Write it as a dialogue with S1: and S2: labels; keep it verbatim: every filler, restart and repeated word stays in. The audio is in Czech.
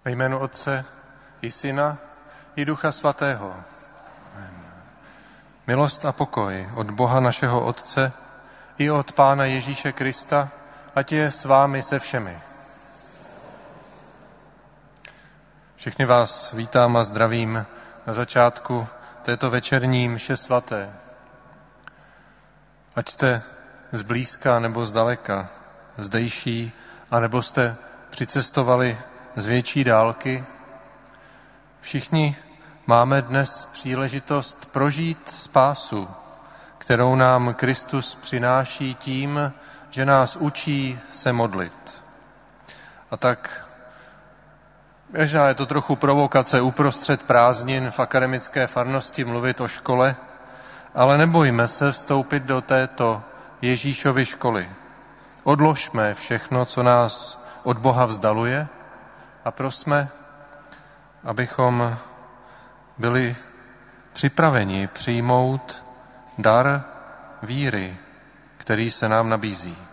S1: Ve jménu Otce i Syna i Ducha Svatého. Amen. Milost a pokoj od Boha našeho Otce i od Pána Ježíše Krista, ať je s vámi se všemi. Všechny vás vítám a zdravím na začátku této večerní mše svaté. Ať jste zblízka nebo zdaleka, zdejší, anebo jste přicestovali z větší dálky, všichni máme dnes příležitost prožít spásu, kterou nám Kristus přináší tím, že nás učí se modlit. A tak možná je to trochu provokace uprostřed prázdnin v akademické farnosti mluvit o škole, ale nebojme se vstoupit do této Ježíšovy školy. Odložme všechno, co nás od Boha vzdaluje, a prosme, abychom byli připraveni přijmout dar víry, který se nám nabízí.